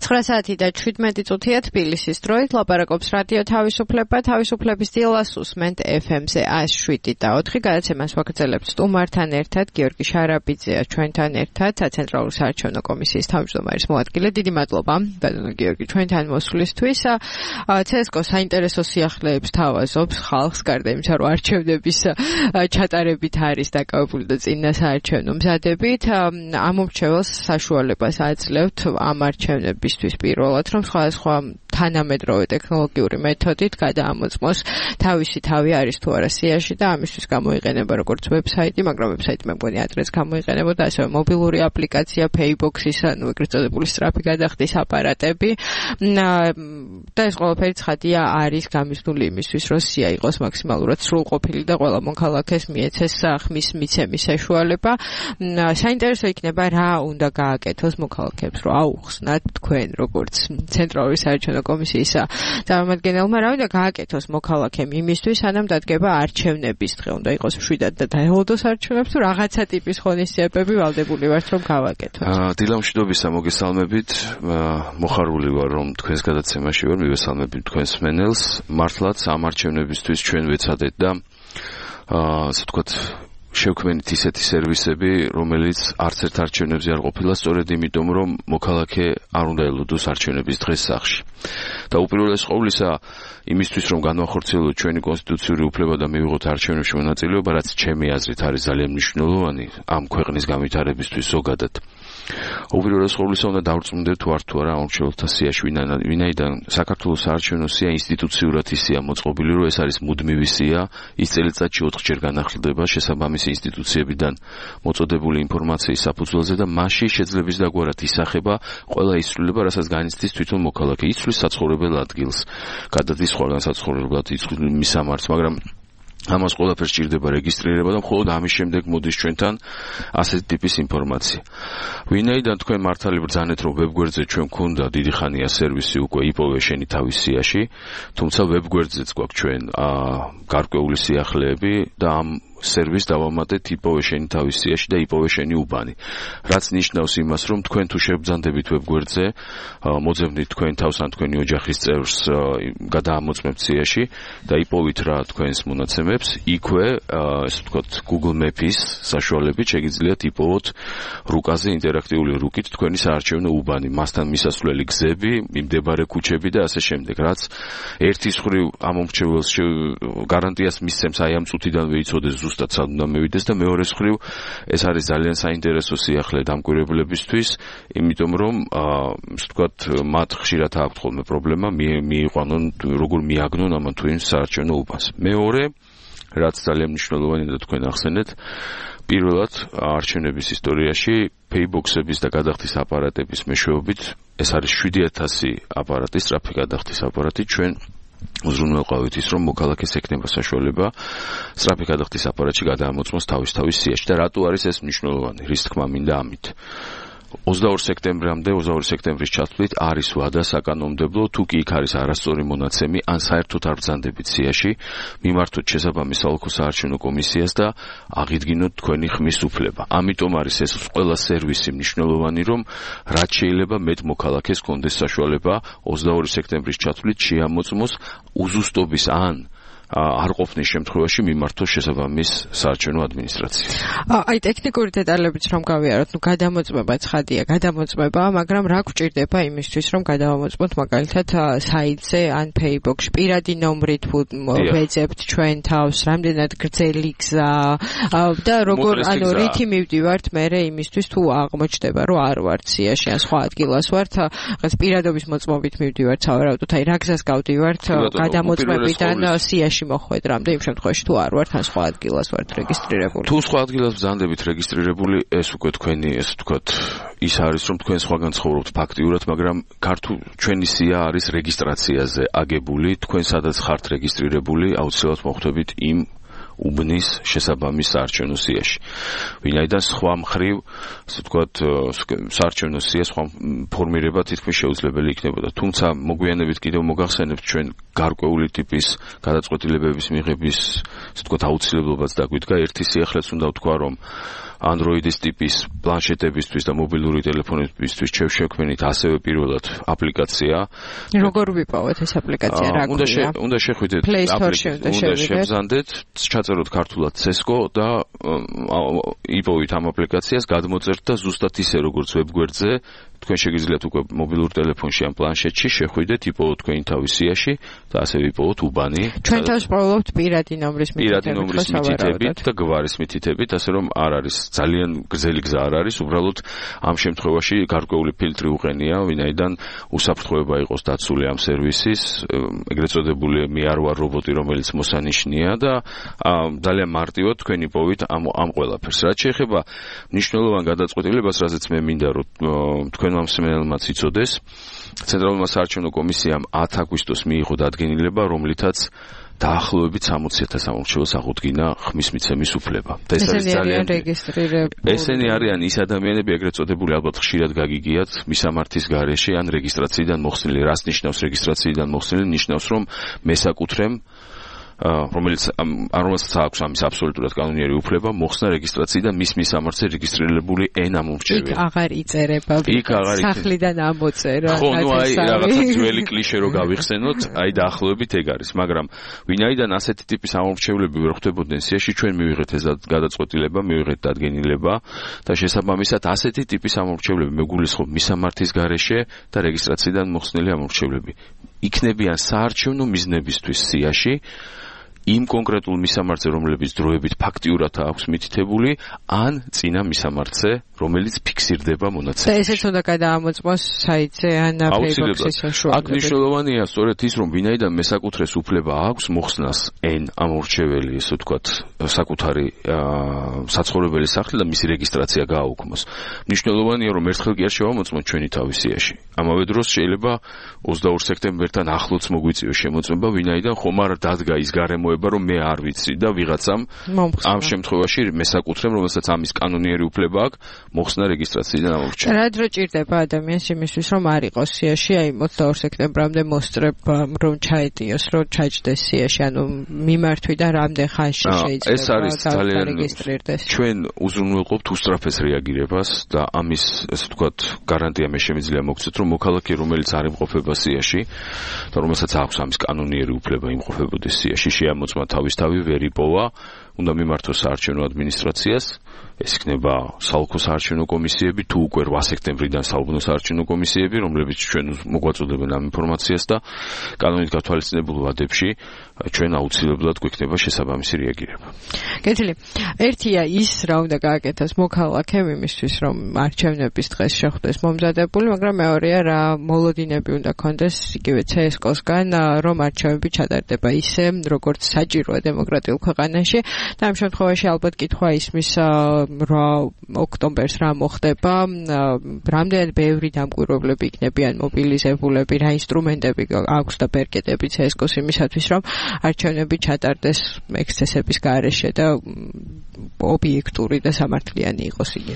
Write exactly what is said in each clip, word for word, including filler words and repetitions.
ცხრა საათი და შვიდმეტი წუთია თბილისის დროით ლაპარაკობს რადიო თავისუფლება თავისუფლების დილას უსმენთ ეფ ემ-ზე ას შვიდი და ოთხი გადაცემას ვაგრძელებთ სტუმართან ერთად გიორგი შარაბიძეა ჩვენთან ერთად ცენტრალური საარჩევნო კომისიის თავმჯდომარის მოადგილე. დიდი მადლობა ბატონო გიორგი ჩვენთან მოსვლისთვის. ცესკო საინტერესო სიახლეებს თავაზობს ხალხს გარდა იმისა რომ არჩევნების ჩატარებით არის დაკავებული და წინა საარჩევნო მზადებით. ამ მომრჩეველს საშუალებას აძლევთ ამ არჩევნებისთვის პირველად რომ სხვადასხვა თანამედროვე ტექნოლოგიური მეთოდით გადაამოწმოს თავისი თავი არის თუ არა სიაში და ამისთვის გამოიყენება როგორც ვებსაიტი, მაგრამ ვებსაიტი მე მგონი ადრეს გამოიყენებოდა ასევე მობილური აპლიკაცია, Paybox-ის, ანუ ეგრეთ წოდებული სწრაფი გადახდის აპარატები და ეს ყველაფერი ცხადია არის გამიზნული იმისთვის, რომ სია იყოს მაქსიმალურად სრულყოფილი და ყველა მოქალაქეს მიეცეს ხმის მიცემის საშუალება. საინტერესო იქნება რა უნდა გააკეთოს მოქალაქეებს, რომ აუხსნათ თქვენ როგორც ცენტრალური საარჩევნო კომისიის წარმომადგენელმა რა უნდა გააკეთოს მოქალაქემ იმისთვის, სანამ დადგება არჩევნების დღე. უნდა იყოს მშვიდად და დაელოდოს არჩევნებს თუ რაღაცა ტიპის ღონისძიებები ვალდებული ვართ რომ გავაკეთოთ. დილა მშვიდობისა მოგესალმებით. მოხარული ვარ რომ თქვენს გადაცემაში ვარ, მივესალმებით თქვენს მენელს. მართლაც ამ არჩევნებისთვის ჩვენ ვეცადეთ და ასე ვთქვათ შევქმნით ისეთი სერვისები, რომელიც არც ერთ არჩევნებზე არ ყოფილა, სწორედ იმიტომ, რომ მოქალაქე არ უნდა ელოდოს არჩევნების დღეს სახლში. და უპირველეს ყოვლისა, იმისთვის, რომ განვახორციელოთ ჩვენი კონსტიტუციური უფლება და მივიღოთ არჩევნებში მონაწილეობა, რაც ჩემი აზრით არის ძალიან მნიშვნელოვანი ამ ქვეყნის განვითარებისთვის ზოგადად. უპირველეს ყოვლისა უნდა დავრწმუნდეთ თუ არ თუ არა ამორჩეულთა სიაში, ვინაიდან საქართველოს საარჩევნო სია ინსტიტუციურად ისეა მოწყობილი, რომ ეს არის მუდმივი სია, ის წელიწადში ოთხჯერ განახლდება შესაბამისი ინსტიტუციებიდან მოწოდებული ინფორმაციის საფუძველზე და მასში შეძლების დაგვარად ისახება ყველა ისწავლება, რასაც განიცდის თვითონ მოქალაქე. იცვლის საცხოვრებელ ადგილს, გადადის სხვაგან საცხოვრებლად, იცვლის მისამართს, მაგრამ ამას ყველაფერს სჭირდება რეგისტრირება და მხოლოდ ამის შემდეგ მოდის ჩვენთან ასეთი ტიპის ინფორმაცია. ვინაიდან თქვენ მართალი ბრძანეთ, რომ ვებგვერდზე ჩვენ გქონდა დიდი ხანია სერვისი უკვე იპოვე შენი თავის სიაში, თუმცა ვებგვერდზეც გვაქვს ჩვენ გარკვეული სიახლეები და ამ სერვის დავამატეთ იპოვე შენი თავის სიაში და იპოვე შენი უბანი. რაც ნიშნავს იმას, რომ თქვენ თუ შეგბრძანდებით ვებგვერდზე, მოძებნით თქვენ თავს ან თქვენი ოჯახის წევრს გადაამოწმებთ სიაში და იპოვით რა თქვენს მონაცემებს, იქვე, ესე ვთქვათ, Google Maps-ის საშუალებით შეგიძლიათ იპოვოთ რუკაზე ინტერაქტიული რუკით თქვენი საარჩევნო უბანი, მასთან მისასვლელი გზები, მიმდებარე ქუჩები და ასე შემდეგ, რაც ერთის მხრივ ამ მომრჩეველს გარანტიას მისცემს აი ამ წუთიდანვე იცოდეს ზუსტად სად უნდა მივიდეს და მეორეს მხრივ ეს არის ძალიან საინტერესო სიახლე დამკვირვებლებისთვის, იმიტომ რომ ასე ვთქვათ, მათ ხშირად აქვთ ხოლმე პრობლემა მიიყვანონ როგორ მიაგნონ ამან თუ იმ საარჩევნო უბანს. მეორე, რაც ძალიან მნიშვნელოვანი და თქვენ ახსენეთ, პირველად არჩევნების ისტორიაში Paybox-ების და გადახდის აპარატების მეშვეობით ეს არის შვიდი ათასი აპარატი, სწრაფი გადახდის აპარატი ჩვენ უზრუნველყავით ის, რომ მოქალაქეს ექნება საშუალება სწრაფი გადახდის აპარატში გადაამოწმოს თავის თავის სიაში და რატო არის ეს მნიშვნელოვანი? რის თქმა მინდა ამით. ოცდაორ სექტემბრამდე, ოცდაორი სექტემბრის ჩათვლით არის ვადა საკანონმდებლო, თუ კი იქ არის არასწორი მონაცემი, ან საერთოდ არ ბრძანდებით სიაში, მიმართოთ შესაბამის საოლქო საარჩევნო კომისიას და აღიდგინოთ თქვენი ხმის უფლება. ამიტომ არის ეს ყველა სერვისი მნიშვნელოვანი, რომ რაც შეიძლება მეტ მოქალაქეს კონდეს საშუალება ოცდაორი სექტემბრის ჩათვლით შეამოწმოს უზუსტობის ან არ ყოფნის შემთხვევაში მიმართოს შესაბამის საარჩევნო ადმინისტრაციას. აი ტექნიკური დეტალებიც რომ გავიაროთ, ნუ გადამოწმება ცხადია, გადამოწმება, მაგრამ რა გვჭირდება იმისთვის, რომ გადავამოწმოთ მაგალითად საიტზე ან Paybox-ში პირადი ნომრით ვეძებთ ჩვენ თავს, რამდენად გრძელი გზა და როგორ ანუ რითი მივდივართ მერე იმისთვის თუ აღმოჩნდება, რომ არ ვართ სიაში ან სხვა ადგილას ვართ, რაღაც პირადობის მოწმობით მივდივართ, სავარაუდოდ აი რა გზას გავდივართ გადამოწმებიდან სიაში მოხვედრამდე იმ შემთხვევაში თუ არ ვართ ან სხვა ადგილას ვართ რეგისტრირებული. თუ სხვა ადგილას ბრძანდებით რეგისტრირებული, ეს უკვე თქვენი, ესე ვთქვათ, ის არის, რომ თქვენ სხვაგან ცხოვრობთ ფაქტიურად, მაგრამ ქართულ ჩვენი სია არის რეგისტრაციაზე აგებული, თქვენ სადაც ხართ რეგისტრირებული, აუცილებლად მოხვდებით იმ უბნის შესაბამის საარჩევნო სიაში. ვინაიდან სხვა მხრივ, ასე ვთქვათ, საარჩევნო სია სხვა ფორმირება თითქმის შეუძლებელი იქნებოდა. თუმცა მოგვიანებით კიდევ მოგახსენებთ ჩვენ გარკვეული ტიპის გადაწყვეტილებების მიღების, ასე ვთქვათ, აუცილებლობაც დაგვიდგა. ერთი სიახლეც უნდა ვთქვა, რომ Android-ის ტიპის პლანშეტებისთვის და მობილური ტელეფონებისთვის შევშექმნით ასევე პირველად აპლიკაცია. როგორ ვიპოვოთ ეს აპლიკაცია, რა გვია? უნდა შეხვიდეთ აპლიკაციაზე, უნდა შევზანდეთ, ჩაწეროთ ქართულად Cisco და იპოვით ამ აპლიკაციას, გადმოწერთ და ზუსტად ისე როგორც ვებგვერდზე თქვენ შეგიძლიათ უკვე მობილურ ტელეფონში ან პლანშეტში შეხვიდეთ, იპოვოთ თქვენი თავის სიაში და ასე ვიპოვოთ უბანი. ჩვენ თავს პოულობთ პირადი ნომრის მითითებით. პირადი ნომრის მითითებით და გვარის მითითებით, ასე რომ არ არის ძალიან გრძელი გზა არ არის, უბრალოდ ამ შემთხვევაში გარკვეული ფილტრი უყენია, ვინაიდან უსაფრთხოება იყოს დაცული ამ სერვისის, ეგრეთ წოდებული მე არ ვარ რობოტი, რომელიც მოსანიშნია და ძალიან მარტივად თქვენ იპოვით ამ ამ ყველაფერს. რაც შეეხება მნიშვნელოვან გადაწყვეტილებას, რაზეც მე მინდა რომ თქვენ მომსმენელმაც იცოდეს, ცენტრალურმა საარჩევნო კომისიამ ათი აგვისტოს მიიღო დადგენილება, რომლითაც დაახლოებით სამოცი ათასს ამორჩეულს აღუდგინა ხმის მიცემის უფლება. და ეს არის ძალიან რეგისტრირებული. ესენი არიან ის ადამიანები, ეგრეთ წოდებული ალბათ ხშირად გაგიგიათ, მისამართის გარეშე ან რეგისტრაციიდან მოხსნილი. რას ნიშნავს რეგისტრაციიდან მოხსნილი? ნიშნავს, რომ მესაკუთრემ რომელიც რომელსაც აქვს ამის აბსოლუტურად კანონიერი უფლება მოხსნა რეგისტრაციიდან მის მისამართზე რეგისტრირებული ენა მომრჩეველი. იქ აღარ იწერება. იქ აღარ სახლიდან ამოწერა. ხო, ნუ აი რაღაცა ძველი კლიშე რო გავიხსენოთ, აი დაახლოებით ეგ არის, მაგრამ ვინაიდან ასეთი ტიპის ამომრჩევლები ვერ ხვდებოდნენ სიაში, ჩვენ მივიღეთ ეს გადაწყვეტილება, მივიღეთ დადგენილება და შესაბამისად ასეთი ტიპის ამომრჩევლები მეგულისხმობ მისამართის გარეშე და რეგისტრაციიდან მოხსნილი ამომრჩევლები იქნებიან საარჩევნო მიზნებისთვის სიაში იმ კონკრეტულ მისამართზე, რომლებიც დროებით ფაქტიურად აქვს მითითებული, ან წინა მისამართზე, რომელიც ფიქსირდება მონაცემებში. და ესეც უნდა გადაამოწმოს საიტზე ან ფეისბუქის საშუალებით. აქ მნიშვნელოვანია სწორედ ის, რომ ვინაიდან მესაკუთრეს უფლება აქვს მოხსნას N ამორჩეველი, ესე ვთქვათ, საკუთარი საცხოვრებელი სახლი და მისი რეგისტრაცია გააუქმოს. მნიშვნელოვანია, რომ ერთხელ კი არ შევამოწმოთ ჩვენი თავის სიაში. ამავე დროს შეიძლება ოცდაორ სექტემბერთან ახლოც მოგვიწიოს შემოწმება, ვინაიდან ხომ არ დადგა ის გარემოება, რომ მე არ ვიცი და ვიღაცამ ამ შემთხვევაში მესაკუთრემ, რომელსაც ამის კანონიერი უფლება აქვს, მოხსნა რეგისტრაციიდან ამორჩევა. რა დრო ჭირდება ადამიანს იმისთვის, რომ არ იყოს სიაში, აი ოცდაორ სექტემბრამდე მოსწრებ, რომ ჩაეტიოს, რომ ჩაჯდეს სიაში, ანუ მიმართვიდან რამდენ ხანში შეიძლება ეს არის ძალიან რეგისტრირდეს. ჩვენ უზრუნველყოფთ უსწრაფეს რეაგირებას და ამის, ესე ვთქვათ, გარანტია მე შემიძლია მოგცეთ, რომ მოქალაქე, რომელიც არ იმყოფება სიაში და რომელსაც აქვს ამის კანონიერი უფლება იმყოფებოდეს სიაში, შეამოწმა თავისთავი, ვერ იპოვა, უნდა მიმართოს საარჩევნო ადმინისტრაციას. ეს იქნება საოლქო საარჩევნო კომისიები, თუ უკვე რვა სექტემბრიდან საუბნო საარჩევნო კომისიები, რომლებიც ჩვენ მოგვაწოდებენ ამ ინფორმაციას და კანონით გათვალისწინებულ ვადებში ჩვენ აუცილებლად გვექნება შესაბამისი რეაგირება. კეთილი. ერთია ის, რა უნდა გააკეთოს მოქალაქემ იმისთვის, რომ არჩევნების დღეს შეხვდეს მომზადებული, მაგრამ მეორეა რა მოლოდინები უნდა ქონდეს იგივე ცე ეს კოსგან, რომ არჩევნები ჩატარდება ისე, როგორც საჭიროა დემოკრატიულ ქვეყანაში. და ამ შემთხვევაში ალბათ კითხვა ისმის რა ოქტომბერს რა მოხდება, რამდენად ბევრი დამკვირვებლები იქნებიან მობილიზებულები, რა ინსტრუმენტები აქვს და ბერკეტები ცე ეს კოს იმისათვის, რომ არჩევნები ჩატარდეს ექსცესების გარეშე და ობიექტური და სამართლიანი იყოს იგი.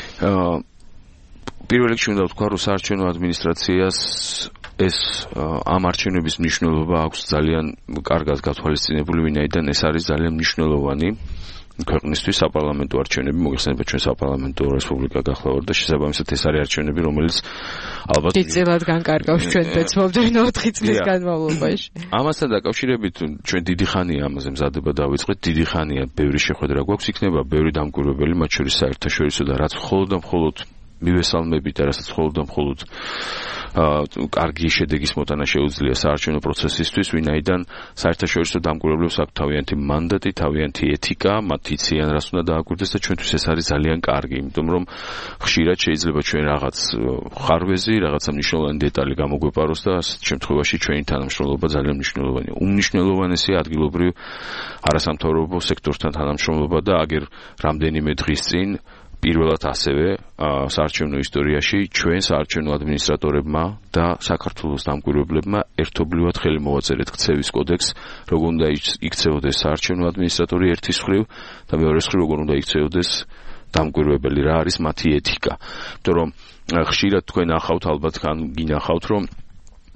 პირველ რიგში უნდა ვთქვა, რომ საარჩევნო ადმინისტრაციას ეს ამ არჩევნების მნიშვნელობა აქვს ძალიან კარგად გათვალისწინებული, ვინაიდან ეს არის ძალიან მნიშვნელოვანი ქვეყნისთვის საპარლამენტო არჩევნები, მოგეხსენება ჩვენ საპარლამენტო რესპუბლიკა გახლავართ და შესაბამისად ეს არის არჩევნები, რომელიც ალბათ დიდწილად განკარგავს ჩვენ ბეცმობდნენ ოთხი წლის განმავლობაში. ამასთან დაკავშირებით ჩვენ დიდი ხანია ამაზე მზადება დავიწყეთ, დიდი ხანია ბევრი შეხვედრა გვაქვს, იქნება ბევრი დამკვირვებელი, მათ შორის საერთაშორისო და რაც მხოლოდ და მხოლოდ მივესალმებით და რასაც მხოლოდ და მხოლოდ კარგი შედეგის მოტანა შეუძლია საარჩევნო პროცესისთვის, ვინაიდან საერთაშორისო დამკვირვებლებს აქვს თავიანთი მანდატი, თავიანთი ეთიკა, მათ იციან რას უნდა დააკვირდეს და ჩვენთვის ეს არის ძალიან კარგი, იმიტომ რომ ხშირად შეიძლება ჩვენ რაღაც ხარვეზი, რაღაცა მნიშვნელოვანი დეტალი გამოგვეპაროს და ასეთ შემთხვევაში ჩვენი თანამშრომლობა ძალიან მნიშვნელოვანია. უმნიშვნელოვანესია ადგილობრივ არასამთავრობო სექტორთან თანამშრომლობა და აგერ რამდენიმე დღის წინ პირველად ასევე საარჩევნო ისტორიაში ჩვენ საარჩევნო ადმინისტრატორებმა და საქართველოს დამკვირვებლებმა ერთობლივად ხელი მოვაწერეთ ქცევის კოდექსს, როგორ უნდა იქცეოდეს საარჩევნო ადმინისტრატორი ერთის მხრივ და მეორეს მხრივ როგორ უნდა იქცეოდეს დამკვირვებელი, რა არის მათი ეთიკა. იმიტომ რომ ხშირად თქვენ ახავთ, ალბათ გინახავთ, რომ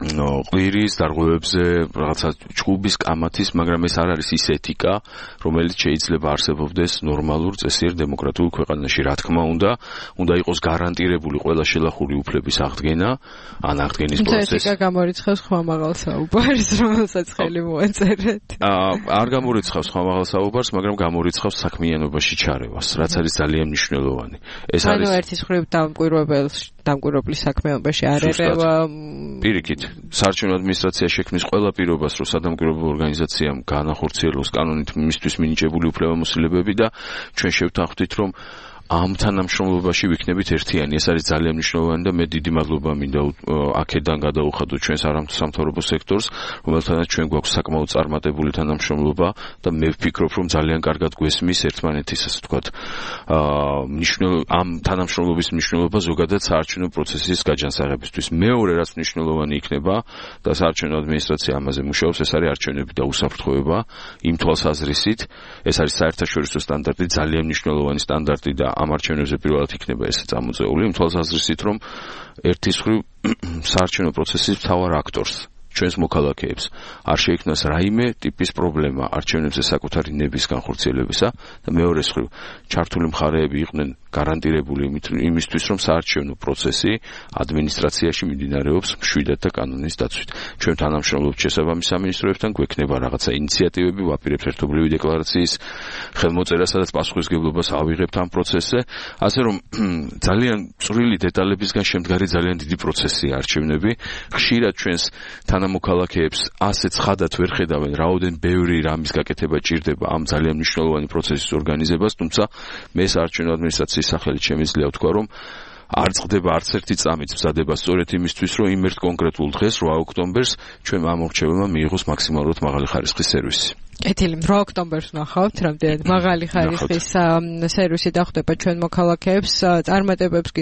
ყვირის დარღვევებზე რაღაცა ჭუბის კამათის, მაგრამ ეს არ არის ის ეთიკა, რომელიც შეიძლება არსებობდეს ნორმალურ წესიერ დემოკრატიულ ქვეყანაში. Რა თქმა უნდა, უნდა იყოს გარანტირებული ყველა შელახური უფლების აღდგენა, ან აღდგენის პროცესი. ეთიკა გამორიცხავს ხმამაღალ საუბარს, რომელსაც ხელი მოეწერეთ. არ გამორიცხავს ხმამაღალ საუბარს, მაგრამ გამორიცხავს საქმიანობაში ჩარევას, რაც არის ძალიან მნიშვნელოვანი. ეს არის ანუ ერთის მხრივ დამკვირვებელს დამკვირვებლის საქმიანობაში არ ერევა პირიქით საარჩევნო ადმინისტრაცია შექმნის ყველა პირობას, რომ სადამკვირვებლო ორგანიზაციამ განახორციელოს კანონით მისთვის მინიჭებული უფლებამოსილებები და ჩვენ შევთანხმდით, რომ ამ თანამშრომლობაში ვიქნებით ერთიანი. ეს არის ძალიან მნიშვნელოვანი და მე დიდი მადლობა მინდა აქედან გადავუხადოთ ჩვენს არასამთავრობო სექტორს, რომელთანაც ჩვენ გვაქვს საკმაოდ წარმატებული თანამშრომლობა და მე ვფიქრობ, რომ ძალიან კარგად გვესმის ერთმანეთის, ასე ვთქვათ, ამ თანამშრომლობის მნიშვნელობა ზოგადად საარჩევნო პროცესის გაჯანსაღებისთვის. მეორე რაც მნიშვნელოვანი იქნება და საარჩევნო ადმინისტრაცია ამაზე მუშაობს, ეს არის არჩევნები და უსაფრთხოება იმ თვალსაზრისით, ეს არის საერთაშორისო სტანდარტი, ძალიან მნიშვნელოვანი სტანდარტი და ამ არჩევნებზე პირველად იქნება ეს წამოწეული, იმ თვალსაზრისით, რომ ერთის მხრივ საარჩევნო პროცესის მთავარ აქტორს, ჩვენს მოქალაქეებს არ შეიქმნას რაიმე ტიპის პრობლემა არჩევნებზე საკუთარი ნების განხორციელებისა და მეორეს მხრივ ჩართული მხარეები იყვნენ გარანტირებული იმისთვის, რომ საარჩევნო პროცესი ადმინისტრაციაში მიმდინარეობს მშვიდად და კანონის დაცვით. ჩვენ თანამშრომლობთ შესაბამის სამინისტროებთან, გვექნება რაღაცა ინიციატივები, ვაპირებთ ერთობლივი დეკლარაციის ხელმოწერას, სადაც პასუხისმგებლობას ავიღებთ ამ პროცესზე, ასე რომ ძალიან წვრილი დეტალებისგან შემდგარი ძალიან დიდი პროცესია არჩევნები. ხშირად ჩვენს თანამოქალაქეებს ასე ცხადად ვერ ხედავენ, რაოდენ ბევრი რამის გაკეთება ჭირდება ამ ძალიან მნიშვნელოვანი პროცესის ორგანიზებას, თუმცა მე საარჩევნო ადმინისტრაციის სახელით შემიძლია ვთქვა, რომ არ წყდება არც ერთი წამით მზადება სწორედ იმისთვის, რომ იმ ერთ კონკრეტულ დღეს, რვა ოქტომბერს, ჩვენ ამ მორჩევებმა მიიღოს მაქსიმალურად მაღალი ხარისხის სერვისი. კეთილი, რვა ოქტომბერს ვნახავთ, რამდენად მაღალი ხარისხის სერვისი დახვდება ჩვენ მოქალაქეებს, წარმატებებს